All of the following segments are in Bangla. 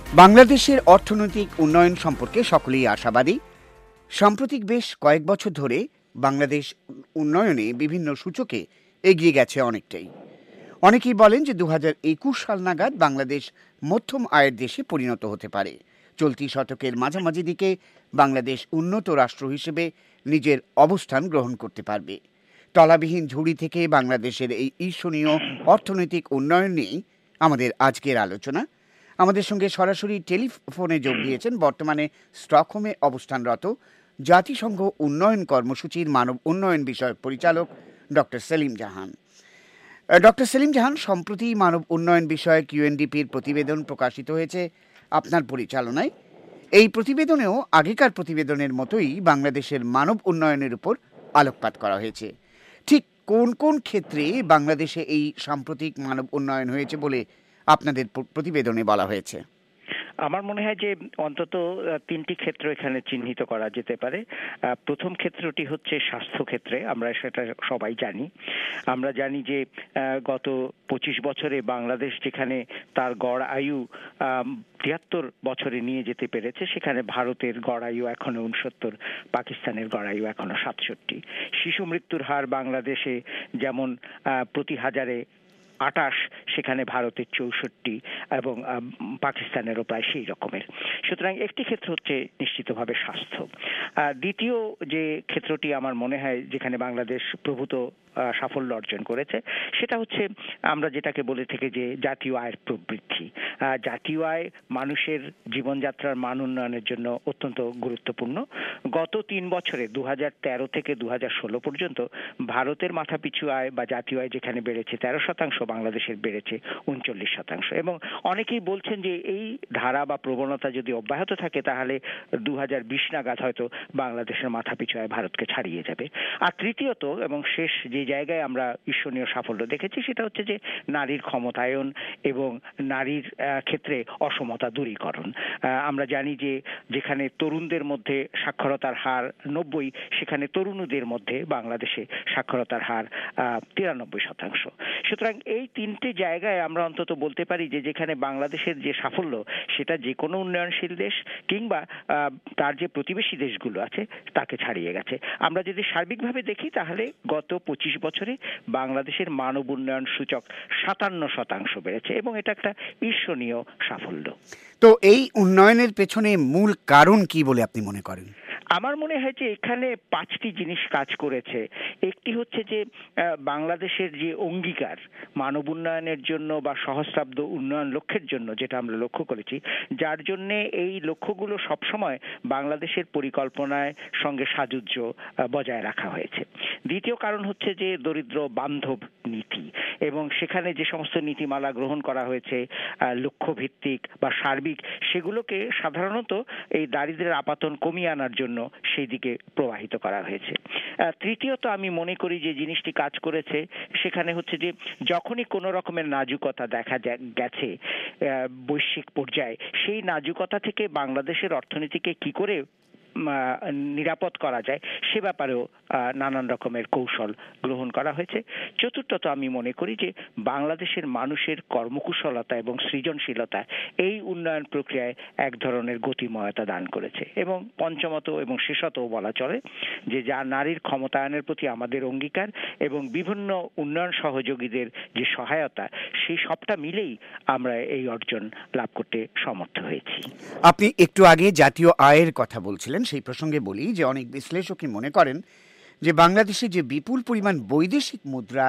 বাংলাদেশের অর্থনৈতিক উন্নয়ন সম্পর্কে সকলেই আশাবাদী। সাম্প্রতিক বেশ কয়েক বছর ধরে বাংলাদেশ উন্নয়নে বিভিন্ন সূচকে এগিয়ে গেছে অনেকটাই। অনেকেই বলেন যে 2021 সাল নাগাদ বাংলাদেশ মধ্যম আয়ের দেশে পরিণত হতে পারে। চলতি শতকের মাঝামাঝি দিকে বাংলাদেশ উন্নত রাষ্ট্র হিসেবে নিজের অবস্থান গ্রহণ করতে পারবে। তলাবিহীন ঝুড়ি থেকে বাংলাদেশের এই ঈর্ষণীয় অর্থনৈতিক উন্নয়ন নিয়েই আমাদের আজকের আলোচনা। আমাদের সঙ্গে সরাসরি টেলিফোনে যোগ দিয়েছেন বর্তমানে স্টকহোমে অবস্থানরত জাতিসংঘ উন্নয়ন কর্মসূচির মানব উন্নয়ন বিষয়ক পরিচালক ডক্টর সেলিম জাহান। ডক্টর সেলিম জাহান, সম্প্রতি মানব উন্নয়ন বিষয়ক ইউএনডিপির প্রতিবেদন প্রকাশিত হয়েছে আপনার পরিচালনায়। এই প্রতিবেদনেও আগেকার প্রতিবেদনের মতোই বাংলাদেশের মানব উন্নয়নের উপর আলোকপাত করা হয়েছে। ঠিক কোন কোন ক্ষেত্রে বাংলাদেশে এই সাম্প্রতিক মানব উন্নয়ন হয়েছে বলে আপনাদের প্রতিবেদনে বলা হয়েছে? আমার মনে হয় যে অন্তত তিনটি ক্ষেত্র এখানে চিহ্নিত করা যেতে পারে। প্রথম ক্ষেত্রটি হচ্ছে স্বাস্থ্য ক্ষেত্রে। আমরা সেটা সবাই জানি। আমরা জানি যে গত 25 বছরে বাংলাদেশ যেখানে তার গড় আয়ু 73 বছরে নিয়ে যেতে পেরেছে, সেখানে ভারতের গড় আয়ু এখনো 69, পাকিস্তানের গড় আয়ু এখনো 67। শিশু মৃত্যুর হার বাংলাদেশে যেমন প্রতি হাজারে 28, সেখানে ভারতের 64 এবং পাকিস্তানেরও প্রায় সেই রকমের। সুতরাং একটি ক্ষেত্র হচ্ছে নিশ্চিতভাবে স্বাস্থ্য। দ্বিতীয় যে ক্ষেত্রটি আমার মনে হয় যেখানে বাংলাদেশ প্রভূত সাফল্য অর্জন করেছে, সেটা হচ্ছে আমরা যেটাকে বলে থেকে যে জাতীয় আয়ের প্রবৃদ্ধি। জাতীয় আয় মানুষের জীবনযাত্রার মান উন্নয়নের জন্য অত্যন্ত গুরুত্বপূর্ণ। গত 3 বছরে 2013 থেকে 2016 পর্যন্ত ভারতের মাথাপিছু আয় বা জাতীয় আয় যেখানে বেড়েছে 13%, বাংলাদেশের বেড়েছে 39%। এবং অনেকেই বলছেন যে এই ধারা বা প্রবণতা যদি অব্যাহত থাকে তাহলে 2020 নাগাদ হয়তো বাংলাদেশের মাথাপিছু আয় ভারতকে ছাড়িয়ে যাবে। আর তৃতীয়ত এবং শেষ যে জায়গায় আমরা ঈর্ষণীয় সাফল্য দেখেছি, সেটা হচ্ছে যে নারীর ক্ষমতায়ন এবং নারীর ক্ষেত্রে অসমতা দূরীকরণ। আমরা জানি যে যেখানে তরুণদের মধ্যে সাক্ষরতার হার 90, সেখানে তরুণীদের মধ্যে বাংলাদেশে সাক্ষরতার হার 93%। সুতরাং এই তিনটে জায়গায় আমরা অন্তত বলতে পারি যে যেখানে বাংলাদেশের যে সাফল্য সেটা যে কোনো উন্নয়নশীল দেশ কিংবা তার যে প্রতিবেশী দেশগুলো আছে তাকে ছাড়িয়ে গেছে। আমরা যদি সার্বিকভাবে দেখি তাহলে গত 25 বছরে বাংলাদেশের মানব উন্নয়ন সূচক 57% বেড়েছে এবং এটা একটা ঈর্ষণীয় সাফল্য। তো এই উন্নয়নের পেছনে মূল কারণ কি বলে আপনি মনে করেন? আমার মনে হয় যে এখানে 5টি জিনিস কাজ করেছে। একটি হচ্ছে যে বাংলাদেশের যে অঙ্গীকার মানব উন্নয়নের জন্য বা সহস্রাব্দ উন্নয়ন লক্ষ্যের জন্য, যেটা আমরা লক্ষ্য করেছি, যার জন্য এই লক্ষ্যগুলো সবসময় বাংলাদেশের পরিকল্পনায় সঙ্গে সাযুজ্য বজায় রাখা হয়েছে। দ্বিতীয় কারণ হচ্ছে যে দরিদ্র বান্ধব নীতি, এবং সেখানে যে সমস্ত নীতিমালা গ্রহণ করা হয়েছে লক্ষ্যভিত্তিক বা সার্বিক, সেগুলোকে সাধারণত এই দারিদ্র্যের আপাতন কমিয়ে আনার জন্য সেই দিকে প্রবাহিত করা হয়েছে। তৃতীয়ত আমি মনে করি যে জিনিসটি কাজ করেছে সেখানে হচ্ছে যে যখনই কোনো রকমের নাজুকতা দেখা গেছে বৈশ্বিক পর্যায়ে, সেই নাজুকতা থেকে বাংলাদেশের অর্থনীতিকে কি করে নিরাপদ করা যায় সে ব্যাপারেও নানান রকমের কৌশল গ্রহণ করা হয়েছে। চতুর্থত আমি মনে করি যে বাংলাদেশের মানুষের কর্মকুশলতা এবং সৃজনশীলতা এই উন্নয়ন প্রক্রিয়ায় এক ধরনের গতিময়তা দান করেছে। এবং পঞ্চমত এবং শেষতও বলা চলে যে যা নারীর ক্ষমতায়নের প্রতি আমাদের অঙ্গীকার এবং বিভিন্ন উন্নয়ন সহযোগীদের যে সহায়তা, সেই সবটা মিলেই আমরা এই অর্জন লাভ করতে সমর্থ হয়েছি। আপনি একটু আগে জাতীয় আয়ের কথা বলছিলেন, সেই প্রসঙ্গে বলি যে অনেক বিশ্লেষকই মনে করেন যে বাংলাদেশে যে বিপুল পরিমাণ বৈদেশিক মুদ্রা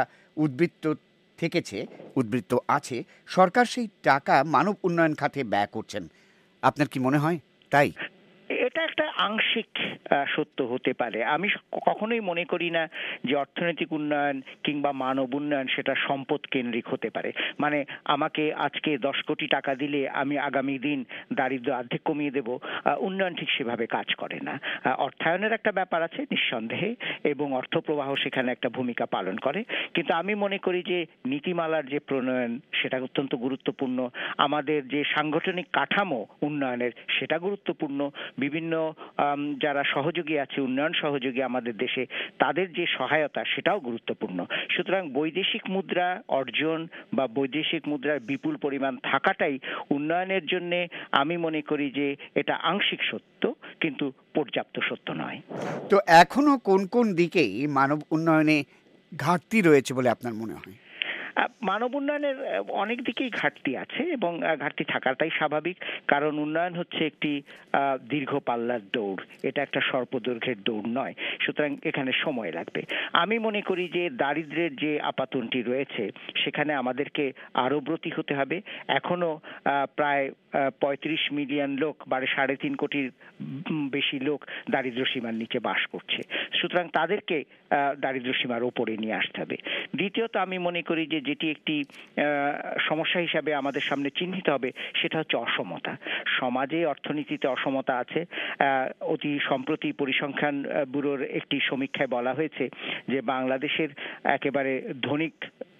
উদ্বৃত্ত আছে, সরকার সেই টাকা মানব উন্নয়ন খাতে ব্যয় করছেন। আপনার কি মনে হয় তাই? এটা একটা আংশিক সত্য হতে পারে। আমি কখনোই মনে করি না যে অর্থনৈতিক উন্নয়ন কিংবা মানব উন্নয়ন সেটা সম্পদ কেন্দ্রিক হতে পারে। মানে আমাকে আজকে 10 কোটি টাকা দিলে আমি আগামী দিন দারিদ্র্য অর্ধেক কমিয়ে দেব। উন্নয়ন ঠিক সেভাবে কাজ করে না। অর্থায়নের একটা ব্যাপার আছে নিঃসন্দেহে, এবং অর্থপ্রবাহ সেখানে একটা ভূমিকা পালন করে। কিন্তু আমি মনে করি যে নীতিমালার যে প্রণয়ন সেটা অত্যন্ত গুরুত্বপূর্ণ। আমাদের যে সাংগঠনিক কাঠামো উন্নয়নের সেটা গুরুত্বপূর্ণ। বিভিন্ন বিভিন্ন যারা সহযোগী আছে, উন্নয়ন সহযোগী আমাদের দেশে, তাদের যে সহায়তা সেটাও গুরুত্বপূর্ণ। সুতরাং বৈদেশিক মুদ্রা অর্জন বা বৈদেশিক মুদ্রার বিপুল পরিমাণ থাকাটাই উন্নয়নের জন্য আমি মনে করি যে এটা আংশিক সত্য, কিন্তু পর্যাপ্ত সত্য নয়। তো এখনো কোন কোন দিকেই মানব উন্নয়নে ঘাটতি রয়েছে বলে আপনার মনে হয়? মানব উন্নয়নের অনেক দিকেই ঘাটতি আছে এবং ঘাটতি থাকাটাই স্বাভাবিক, কারণ উন্নয়ন হচ্ছে একটি দীর্ঘ পাল্লার দৌড়, এটা একটা স্বল্প দৈর্ঘ্যের দৌড় নয়। সুতরাং এখানে সময় লাগবে। আমি মনে করি যে দারিদ্র্যের যে আপাতনটি রয়েছে সেখানে আমাদেরকে আরো ব্রতী হতে হবে। এখনো প্রায় ৩৫ মিলিয়ন লোক, ৩.৫ কোটির বেশি লোক দারিদ্র্য সীমার নিচে বাস করছে। সুতরাং তাদেরকে দারিদ্র্য সীমার ওপরে নিয়ে আসতে হবে। দ্বিতীয়ত আমি মনে করি যে যেটি একটি সমস্যা হিসাবে আমাদের সামনে চিহ্নিত হবে সেটা হচ্ছে অসমতা। সমাজে অর্থনীতিতে অসমতা আছে। অতি সম্প্রতি পরিসংখ্যান ব্যুরোর একটি সমীক্ষায় বলা হয়েছে যে বাংলাদেশের একেবারে ধনিক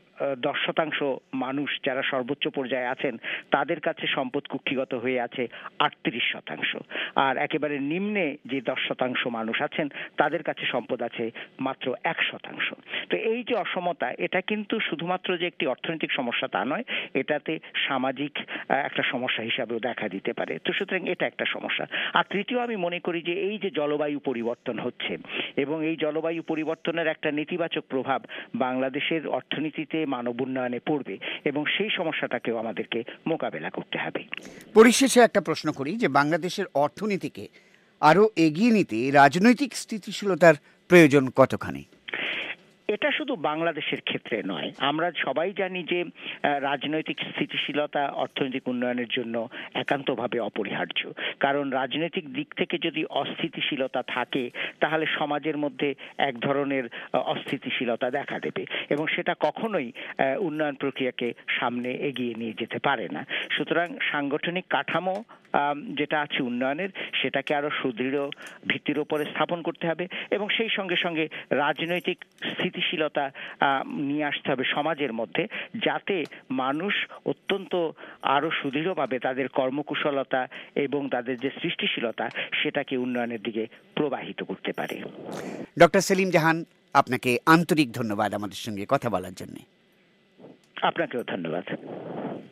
10% মানুষ যারা সর্বোচ্চ পর্যায়ে আছেন তাদের কাছে সম্পদ কুক্ষিগত হয়ে আছে 38%, আর একেবারে নিম্নে যে 10% মানুষ আছেন তাদের কাছে সম্পদ আছে মাত্র 1%। তো এই যে অসমতা, এটা কিন্তু শুধুমাত্র যে একটি অর্থনৈতিক সমস্যা তা নয়, এটাতে সামাজিক একটা সমস্যা হিসাবেও দেখা দিতে পারে। তো সুতরাং এটা একটা সমস্যা। আর তৃতীয়, আমি মনে করি যে এই যে জলবায়ু পরিবর্তন হচ্ছে এবং এই জলবায়ু পরিবর্তনের একটা নেতিবাচক প্রভাব বাংলাদেশের অর্থনীতিতে, মানব উন্নয়নে পড়বে এবং সেই সমস্যাটাকেও আমাদেরকে মোকাবেলা করতে হবে। পরিশেষে একটা প্রশ্ন করি যে বাংলাদেশের অর্থনীতিকে আরো এগিয়ে নিতে রাজনৈতিক স্থিতিশীলতার প্রয়োজন কতখানি? এটা শুধু বাংলাদেশের ক্ষেত্রে নয়, আমরা সবাই জানি যে রাজনৈতিক স্থিতিশীলতা অর্থনৈতিক উন্নয়নের জন্য একান্তভাবে অপরিহার্য। কারণ রাজনৈতিক দিক থেকে যদি অস্থিতিশীলতা থাকে তাহলে সমাজের মধ্যে এক ধরনের অস্থিতিশীলতা দেখা দেবে এবং সেটা কখনোই উন্নয়ন প্রক্রিয়াকে সামনে এগিয়ে নিয়ে যেতে পারে না। সুতরাং সাংগঠনিক কাঠামো যেটা আছে উন্নয়নের, সেটাকে আরো সুদৃঢ় ভিত্তির উপরে স্থাপন করতে হবে এবং সেই সঙ্গে সঙ্গে রাজনৈতিক স্থিতিশীলতা নিয়ে আসতে হবে সমাজের মধ্যে, যাতে মানুষ অত্যন্ত আরো সুদৃঢ়ভাবে তাদের কর্মকুশলতা এবং তাদের যে সৃষ্টিশীলতা সেটাকে উন্নয়নের দিকে প্রবাহিত করতে পারে। ডক্টর সেলিম জাহান, আপনাকে আন্তরিক ধন্যবাদ আমাদের সঙ্গে কথা বলার জন্য। আপনাকেও ধন্যবাদ।